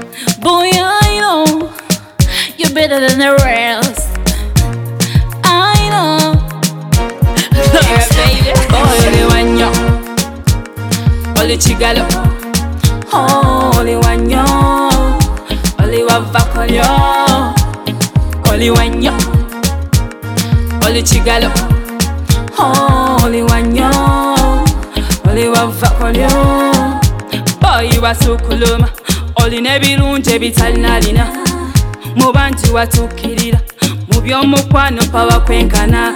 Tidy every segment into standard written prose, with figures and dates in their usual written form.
Boy, I know you're better than the rest. I know. Yeah, baby. Boy, only one yo. Only chigalo. Only one yo. Only wavakolyo. Only one yo. Only chigalo. Only one yo. Only wavakolyo. Boy, you are so kuluma. Oli nebirungi ebitalina mu bantu watuukirira mu by'omukwano mpawa kwenkana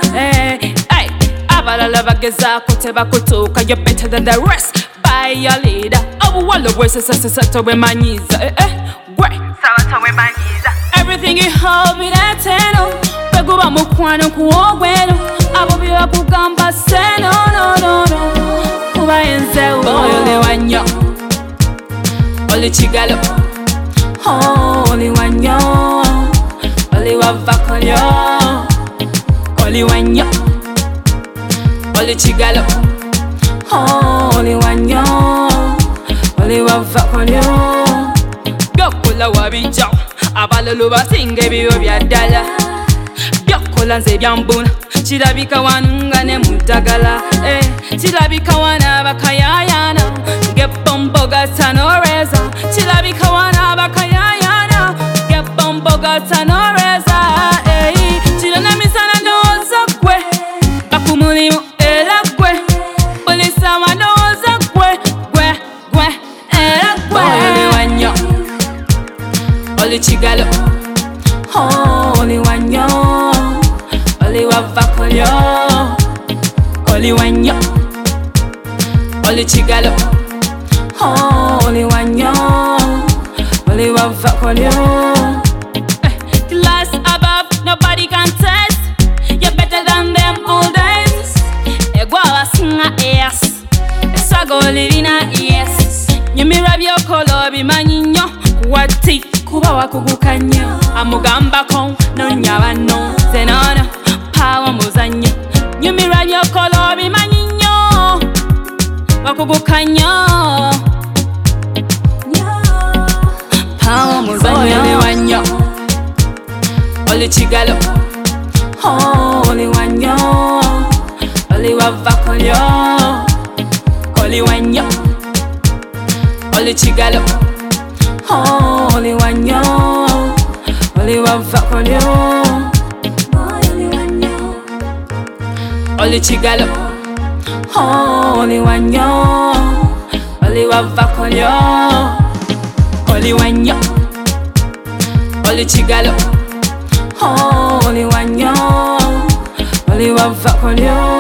abalala bagezaako tebakutuuka. You're better than the rest by your leader. Obuwala bwesesesesa tobemanyiza gwe sawa tobemanyiza. Everything you hold me that teno bweguba mukwano kuwogweno abo byebakugamba se no kuba enzewo. Boy, only one yo. Only chigalo. Only one yo. Only wavakolyo. Only one yo. Only chigalo. Only one yo. Only wavakolyo. Byokola wabijaw abalulu basinga ebyo byaddala. Byokola nze byambuna kirabika wanunga ne mudagala. Kirabika wana bakayayana gebombo gata no reza. Kirabika wana bakayayana gebombo gata no reza. Kirana misana ndowooza gwe bakumulimu era gwe buli sawa ndowooza gwe era gwe. Only one yo. Only chigalo. Only one yo. Only wavakolyo. Only one yo. Only chigalo. Only one yo. Only wavakolyo. Class above, nobody can test. You're better than them all days. Egwawa singa yes. Eswago lirina yes. Nyumira byokolo bimanyi nnyo kuwati kuba wakugukanya. Amugambako nonyabano zenono pawa muzanyo. Nyumira byokolo bimanyi nnyo wakugukanya. Pawa muzanyo. Only one yo. Only chigalo. Only one yo. Only wavakolyo. Only one yo. Only chigalo. Only one yo. Only wavakolyo. Only one yo. Only chigalo. Only one yo. Only wavakolyo. Only one yo. Only chigalo. Only one yo. Only wavakolyo.